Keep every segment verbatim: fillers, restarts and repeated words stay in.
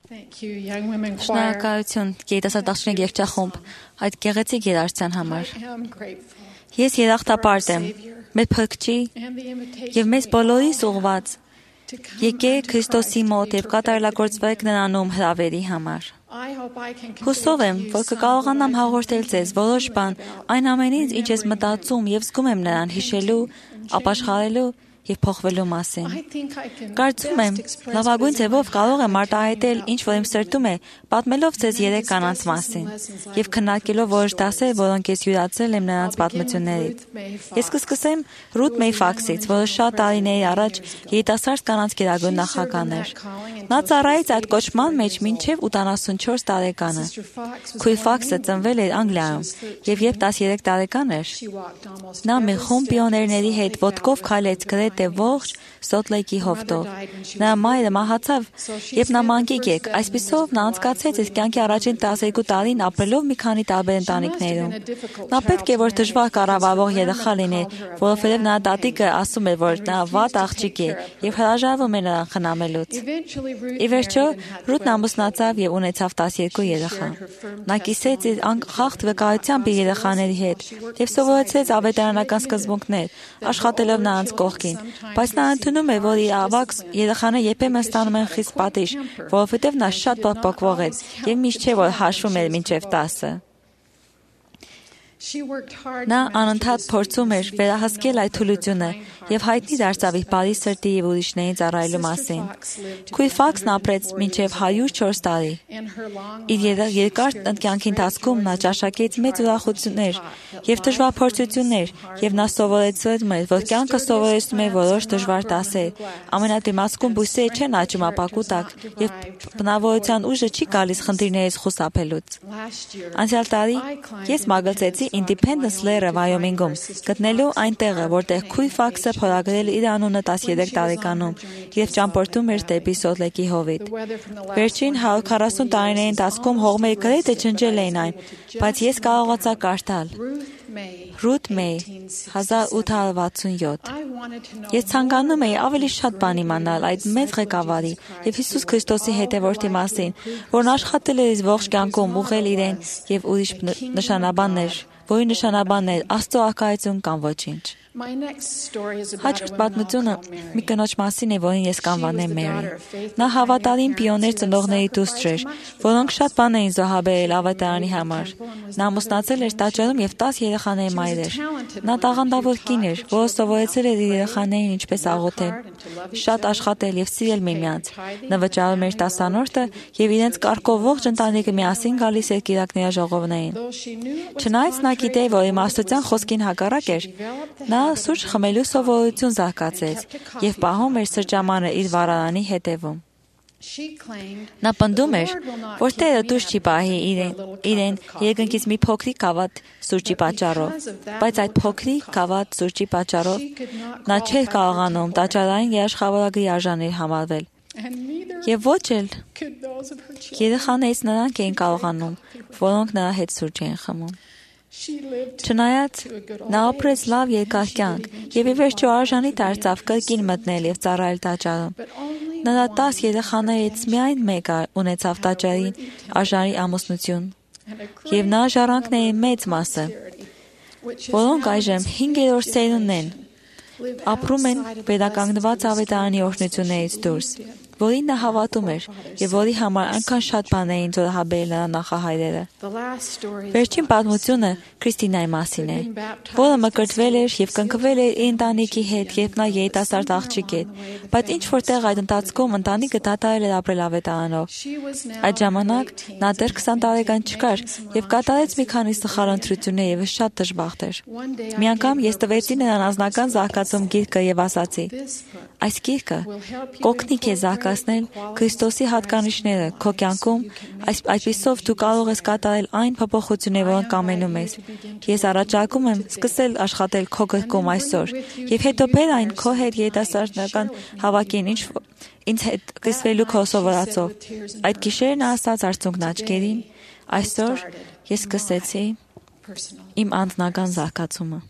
Շնորհակալություն երիտասարդ աղջիկների երգչախումբ այդ գեղեցիկ երաժշտության համար։ Ես երախտապարտ եմ, մեր Փրկչի եւ մեզ բոլորիս ուղված։ Եկեք Քրիստոսի մոտ եւ կատարելագործվեք նրանում հրավերի համար։ Հուսով եմ, որ կկարողանամ հաղորդել ձեզ որոշ բան այն ամենից, ինչ ես մտածում եւ զգում եմ նրան հիշելու, ապաշխարելու և փոխվելու մասին։ Կարծում եմ, լավագույն ձևով կարող եմ արտահայտել ինչ որ իմ սրտում է, պատմելով ձեզ երեք կանանց մասին և քննարկելով որոշ դասեր, որոնք ես յուրացրել եմ նրանց պատմություններից։ Ես կսկսեմ Ռութ Մեյ Ֆաքսից, որը շատ տարիների առաջ երիտասարդ կանանց գերագույն նախագահն էր։ Նա ծառայեց այդ կոչման մեջ մինչև ութանասունչորս տարեկանը։ Քույր Ֆաքսը ծնվել էր Անգլիայում, և երբ տասներեք տարեկան էր, նա մի խումբ պիոներների հետ ոտքով քայլեց գրեթե ողջ Սոլթ Լեյքի հովտով։ Նրա մայրը մահացավ, երբ նա մանկիկ էր, այսպիսով նա անցկացրեց իր կյանքի առաջին տասներկու տարին ապրելով մի քանի տարբեր ընտանիքներում։ Նա պետք է որ դժվար կառավարվող երեխա լիներ, որովհետև նրա տատիկը ասում էր, որ նա վատ աղջիկ է և հրաժարվում էր նրան խնամելուց։ Ի վերջո, Ռութն ամուսնացավ և ունեցավ տասներկու երեխա։ Նա կիսեց իր անկախ վկայությամբ իր երեխաների հետ և սովորեցրեց ավետարանական սկզբունքներ, աշխատելով նրանց կողքին, բայց նա ընդունում էր, որ իր ավագ երեխաները երբեմն ստանում են խիստ պատիժ, որովհետև նա շատ պոկպոկվող էր և միշտ չէ, որ հաշվում էր մինչև տասը։ Նա անընդհատ փորձում էր վերահսկել այդ թուլությունը և հայտնի դարձավ իր բարի սրտի և ուրիշներին ծառայելու մասին։ Քույր Ֆաքսն ապրեց մինչև հարյուր չորս տարի։ Իր երկար կյանքի ընթացքում նա ճաշակեց մեծ ուրախություններ և դժվար փորձություններ, և նա սովորեցնում էր, որ կյանքը սովորեցնում է որոշ դժվար դասեր։ Ամենադիմացկուն բույսերը չեն աճում ապակու տակ, և բնավորության ուժը չի գալիս խնդիրներից խուսափելուց։ Անցյալ տարի ես մագլցեցի Independence լեռը Վայոմինգում, գտնելու այն տեղը, որտեղ քույր Ֆաքսը փորագրել իր անունը տասներեք տարեկանում և ճամփորդում էր դեպի Սոլթ Լեյքի հովիտ։ Վերջին հարյուր քառասուն տարիների ընթացքում հողմերը գրեթե ջնջել էին այն, բայց ես կարողացա կարդալ Ռութ Մեյ, հազար ութ հարյուր վաթսունյոթ։ Ես ցանկանում էի ավելի շատ բան իմանալ այդ մեծ ղեկավարի և Հիսուս Քրիստոսի հետևորդի մասին, որն աշխատել էր իր ողջ կյանքում ուղղել իրեն և ուրիշ նշանաբաններ, որի նշանաբանն էր Աստծո առկայություն կամ ոչինչ։ Հաջորդ պատմությունը մի կնոջ մասին է, որին ես կանվանեմ Մերի։ Նա հավատարիմ պիոներ ծնողների դուստր էր, որոնք շատ բան էին զոհաբերել ավետարանի համար։ Նա ամուսնացել էր տաճարում և տաս երեխաների մայր էր։ Նա տաղանդավոր կին էր, որը սովորեցել էր իր երեխաներին ինչպես աղոթել, շատ աշխատել և սիրել միմյանց։ Նա վճարում էր տասանորդը և իրենց կարգով ողջ ընտանիքը միասին գալիս էր կիրակների ժողովներին։ Չնայած նա գիտեր, որ իմաստության խոսքին հակառակ էր, նա սուրճ խմելու սովորություն զարգացրեց և պահում էր սրճամանը իր վառարանի հետևում։ Նա պնդում էր, որ Տերը դուրս չի պահի իրեն երկնքից մի փոքրիկ գավաթ սուրճի պատճառով, բայց այդ փոքրիկ գավաթ սուրճի պատճառով նա չէր կարողանում տաճարային երաշխավորագրի արժանի համարվել։ Եվ ոչ էլ երեխաներից նրանք էին կարողանում, որոնք նրա հետ սուրճ էին խմում։ Չնայած նա ապրեց լավ երկար կյանք և ի վերջո արժանի դարձավ կրկին մտնել և ծառայել տաճարում։ Նրա տաս երեխաներից միայն մեկը ունեցավ տաճարի արժանի ամուսնություն, և նա ժառանգների մեծ մասը, որոնք այժմ հինգերորդ սերունդն են, ապրում են վերականգնված ավետարանի օրհնություններից դուրս, որին նա հավատում էր և որի համար այնքան շատ բան էին զոհաբերել նրա նախահայրերը։ Վերջին պատմությունը Քրիստինայի մասին է, որը մկրտվել էր և կնքվել էր իր ընտանիքի հետ, երբ նա երիտասարդ աղջիկ էր, բայց ինչ-որ տեղ այդ ընթացքում ընտանիքը դադարել էր ապրել ավետարանով։ Այդ ժամանակ նա դեռ քսան տարեկան չկար և կատարեց մի քանի սխալ ընտրություններ և շատ դժբախտ էր։ Մի անգամ ես տվեցի նրան անձնական զարգացում գիրքը և ասացի. «Այս գիրքը կօգնի քեզ զարգացնել Քրիստոսի հատկանիշները քո կյանքում, այդպիսով դու կարող ես կատարել այն փոփոխությունները, որոնք կամենում ես։ Ես առաջարկում եմ սկսել աշխատել քո գրքում այսօր և հետո բեր այն քո հետ երիտասարդական հավաքին, ինձ հետ կիսվելու քո սովորածով»։ Այդ գիշեր նա ասաց արցունքն աչքերին. «Այսօր ես սկսեցի իմ անձնական զարգացումը»։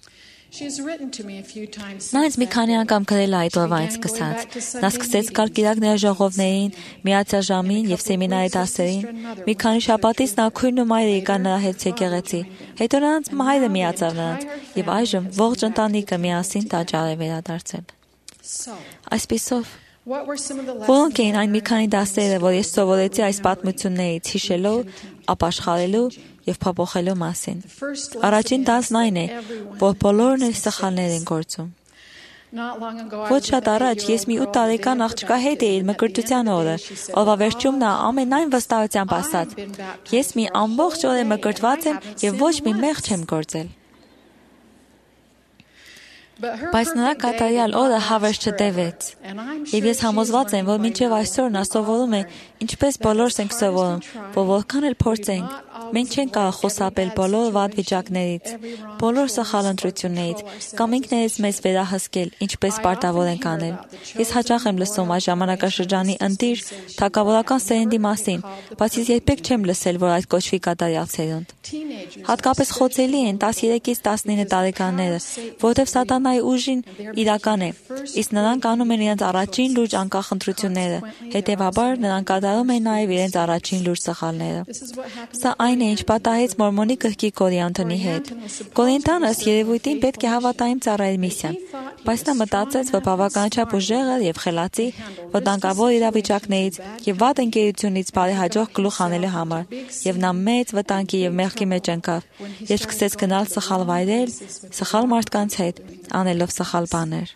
Նա ինձ մի քանի անգամ գրել է այդ օրվանից սկսած։ Նա սկսեց գալ կիրակների ժողովներին, միացաժամին եւ սեմինարի դասերին։ Մի քանի շաբաթից նա քույրն ու մայրը եկան նրա հետ եկեղեցի։ Հետո նրանց մայրը միացավ նրանց եւ այժմ ողջ ընտանիքը միասին տաճար է վերադարձել։ Այսպիսով, որոնք էին այն մի քանի դասերը, որ ես սովորեցի այս պատմություններից հիշելու, ապաշխարելու և փոփոխելու մասին։ Առաջին դասն այն է, որ բոլորն էլ սխալներ են գործում։ Ոչ շատ առաջ ես մի ութ տարեկան աղջկա հետ էի մկրտության օրը, օրվա վերջում նա ամենայն վստահությամբ ասաց. «Ես մի ամբողջ օր մկրտված եմ և ոչ մի մեղք չեմ գործել»։ Բայց նրա կատարյալ օրը հավերժ չտևեց, և ես համոզված եմ, որ մինչև այսօր նա սովորում է, ինչպես բոլորս ենք սովորում, որ որքան էլ փորձենք, մենք չենք կարող խուսափել բոլոր վատ վիճակներից, բոլոր սխալ ընտրություններից, կամ ինքներս մեզ վերահսկել, ինչպես պարտավոր ենք անել։ Ես հաճախ եմ լսում այս ժամանակաշրջանի ընտիր, թագավորական սերնդի մասին, բայց ես երբեք չեմ լսել, որ այդ կոչվի կատարյալ սերունդ։ Հատկապես խոցելի են տասներեքից տասնինը տարեկանները, որովհետև սատանայի ուժին իրական է, իսկ նրանք անում են իրենց առաջին լուրջ անկախ ընտրությունները, հետևաբար նրանք կատարում են նաև իրենց առաջին լուրջ սխալները։ Սա այն է, ինչ պատահեց Մորմոնի գրքի Կորինթոնի հետ։ Կորինթանն ըստ երևույթին պետք է հավատայիմ ծառայել միսիան, բայց նա մտածեց, որ բավականաչափ ուժեղ էր և խելացի, վտանգավոր իրավիճակներից և վատ ընկերությունից բարեհաջող գլուխ անելու համար, և նա մեծ վտանգի և մեղքի մեջ ընկավ, և սկսեց գնալ սխալ վայրեր, սխալ մարդկանց հետ, անելով սխալ բաներ։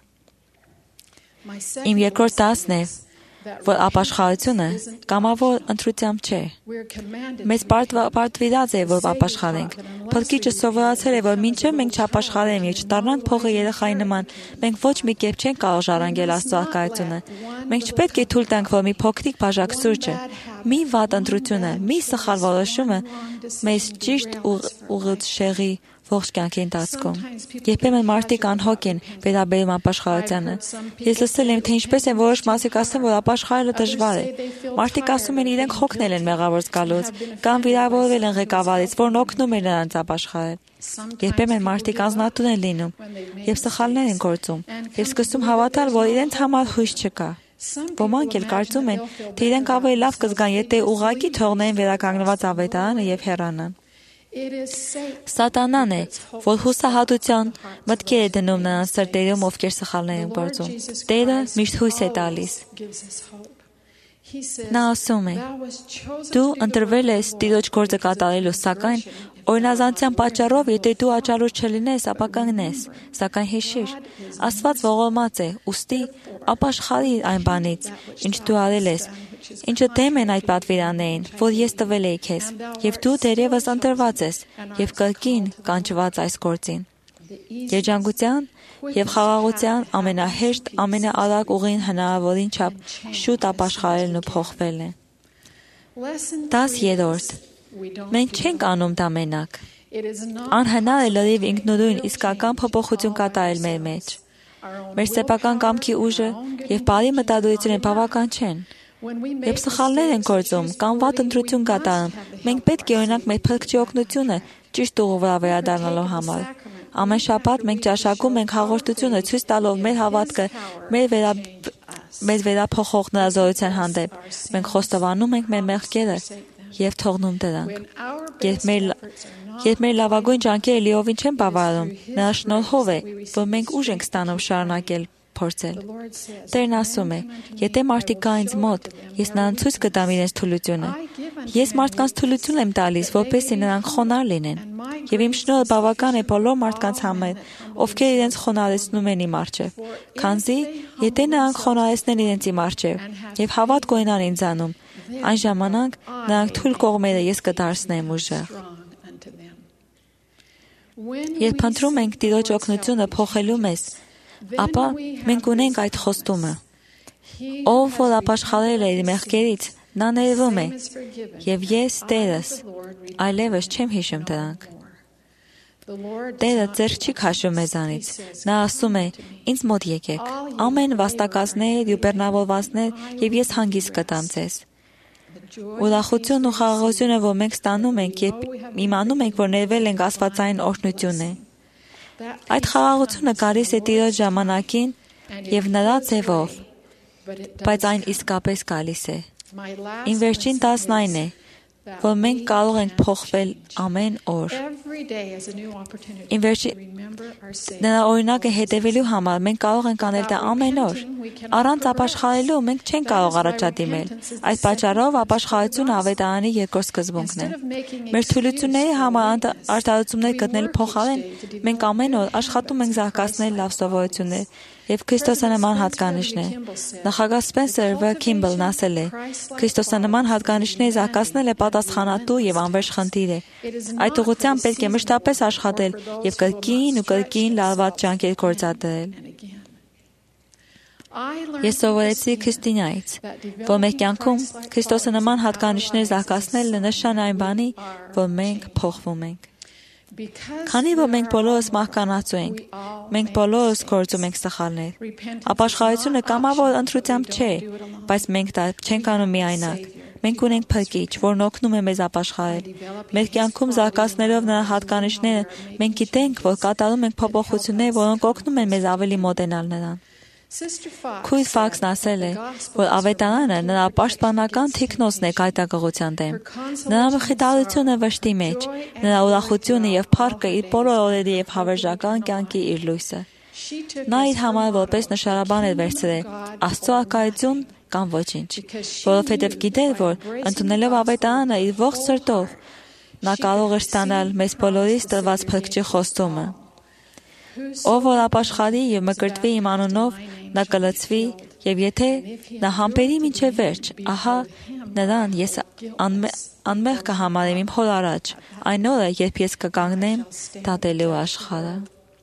Իմ երկրորդ դասն է, որ ապաշխարությունը կամավոր ընտրությամբ չէ։ Մեզ պարտվիրած է, որ ապաշխարենք։ Փրկիչը սովորացել է, որ մինչև մենք չապաշխարենք և չդառնանք փողի երեխայի նման, մենք ոչ մի կերպ չենք կարող ժառանգել Աստծո առկայությունը։ Մենք չպետք է թույլ տանք, որ մի փոքրիկ բաժակ սուրճը, մի վատ ընտրությունը, մի սխալ որոշումը մեզ ճիշտ ուղղի ողջ կյանքի ընթացքում։ Երբեմն մարդիկ անհոգ են վերաբերում ապաշխարությանը։ Ես լսել եմ, թե ինչպես են որոշ մարդիկ ասում, որ ապաշխարելը դժվար է։ Մարդիկ ասում են, իրենք հոգնել են մեղավոր զգալուց, կամ վիրավորվել են ղեկավարից, որն օգնում է նրանց ապաշխարել։ Երբեմն մարդիկ անձնատուր են լինում և սխալներ են գործում, և սկսում հավատալ, որ իրենց համար հույս չկա։ Ոմանք էլ կարծում են, թե իրենք ավելի լավ կզգան, եթե ուղղակի թողնեն վերականգնված ավետարանը և հեռանան։ Սատանան է, որ հուսահատության մտքեր է դնում նրանց սրտերում, ովքեր սխալներ են գործում։ Տերը միշտ հույս է տալիս։ Նա ասում է. «Դու ընտրվել ես Տիրոջ գործը կատարելու, սակայն օրինազանության պատճառով, եթե դու աչալուր չլինես, ապա կընկնես, սակայն հիշիր, Աստված ողորմած է, ուստի ապաշխարիր այն բանից, ինչ դու արել ես, ինչը դեմ են այդ պատվիրաններին, որ ես տվել էի քեզ, և դու դեռևս ընտրված ես, և կրկին կանչված այս գործին»։ Երջանկության և խաղաղության ամենահեշտ, ամենաարագ ուղին հնարավորին չափ շուտ ապաշխարելն ու փոխվելն է։ Դաս երրորդ. Մենք չենք անում դա մենակ։ Անհնար է լրիվ ինքնուրույն իսկական փոփոխություն կատարել մեր մեջ։ Մեր սեփական կամքի ուժը և բարի մտադրությունը բավական չեն։ Երբ սխալներ են գործում կամ վատ ընտրություն կատարում, մենք պետք է օրինակ մեր Փրկչի օգնությունը ճիշտ ուղու վրա վերադառնալու համար։ Ամեն շաբաթ մենք ճաշակում ենք հաղորդությունը ցույց տալով մեր հավատքը մեր վերա մեր վերափոխող նրա զորության հանդեպ։ Մենք խոստովանում ենք մեր մեղքերը և թողնում դրանք։ Երբ մեր երբ մեր լավագույն ջանքերը լիովին չեն բավարարում, նրա շնորհով է, որ մենք ուժ ենք ստանում շարունակել փորձել։ Տերն ասում է. «Եթե մարդիկ գան ինձ մոտ, ես նրանց ցույց կտամ իրենց թուլությունը։ Ես մարդկանց թուլություն եմ տալիս, որպեսզի նրանք խոնարհ լինեն, և իմ շնորհը բավական է բոլոր մարդկանց համար, ովքեր իրենց խոնարհեցնում են իմ առջև, քանզի եթե նրանք խոնարհեցնեն իրենց իմ առջև և հավատ կունենան ինձանում, այն ժամանակ նրանք թույլ կողմերը ես կդարձնեմ ուժեղ»։ Երբ ընտրում ենք Տիրոջ օգնությունը փոխելու մեզ, ապա մենք ունենք այդ խոստումը. «Ով որ ապաշխարել է իր մեղքերից, նա ներվում է, և ես Տերս այլևս չեմ հիշում դրանք»։ Տերը ձեռք չի քաշում մեզանից։ Նա ասում է. «Ինձ մոտ եկեք, ամեն վաստակածներ ու բեռնավորվածներ, և ես հանգիստ կտամ ձեզ»։ Ուրախությունն ու խաղաղությունը, որ մենք ստանում ենք, երբ իմանում ենք, որ ներվել ենք աստվածային օրհնություն է։ Այդ խաղաղությունը գալիս է Տիրոջ ժամանակին եւ նրա ձևով, բայց այն իսկապես գալիս է։ Իմ վերջին տասն այն է, որ մենք կարող ենք փոխվել ամեն օր։ Իմ վերջին նրա օրինակը հետևելու համար մենք կարող ենք անել դա ամեն օր։ Առանց ապաշխարելու մենք չենք կարող առաջադիմել։ Այդ պատճառով ապաշխարությունը ավետարանի երկրորդ սկզբունքն է։ Մեր թուլությունների համար արտահայտություններ գտնելու փոխարեն մենք ամեն օր աշխատում ենք զարգացնել լավ սովորություններ եւ քրիստոսանման հատկանիշներ։ Նախագահ Սպենսեր Վ. Քիմբլն ասել է. Քրիստոսանման հատկանիշներ զարգացնելը պատասխանատու եւ անվերջ խնդիր է։ Այդ ուղղությամբ պետք է մշտապես աշխատել եւ կրկին ու կրկին լարված ջանքեր գործադրել։ Ես սովորեցի Քրիստինայից, որ մեր կյանքում Քրիստոսանման հատկանիշներ զարգացնելը նշան այն բանի, որ մենք փոխվում ենք։ Քանի որ մենք բոլորս մահկանացու ենք, մենք բոլորս գործում ենք սխալներ։ Ապաշխարությունը կամավոր ընտրությամբ չէ, բայց մենք դա չենք անում միայնակ։ Մենք ունենք Փրկիչ, որն օգնում է մեզ ապաշխարել։ Մեր կյանքում զարգացնելով նրա հատկանիշները, մենք գիտենք, որ կատարում ենք փոփոխություններ, որոնք օգնում են մեզ ավելի մոտենալ նրան։ Քույր Ֆաքսն ասել է, որ ավետարանը նրա պաշտպանական թիկնոցն է կայտակղության դեմ։ Նրա մխիթարությունը վշտի մեջ, նրա ուրախությունը եւ փառքը իր բոլոր օրերի եւ հավերժական կյանքի իր լույսը։ Նա իր համար որպես նշանաբան էր վերցրել Աստծո ակայություն կամ ոչինչ, որովհետեւ գիտեր, որ ընդունելով ավետարանը իր ողջ սրտով նա կարող էր ստանալ մեզ բոլորիս տրված Փրկչի խոստումը։ Ով որ ապաշխարի եւ մկրտվի իմ անունով, նա կլցվի, եւ եթե նա համբերի մինչև վերջ, ահա նրան ես անմեղ կհամարեմ իմ Հոր առաջ, այն օրը, երբ ես կկանգնեմ դատելու աշխարհը։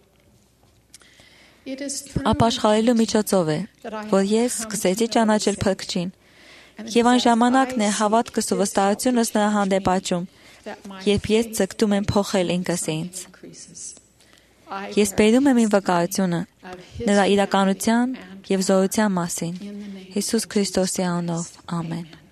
Ապաշխարելու միջոցով է, որ ես սկսեցի ճանաչել Փրկչին, եւ այն ժամանակն է հավատքս ու վստահությունս նրա հանդեպ աճում, երբ ես ձգտում եմ փոխել ինքս ինձ։ Ես բերում եմ իմ վկայությունը նրա իրականության եւ զորության մասին։ Հիսուս Քրիստոսի անունով, ամեն։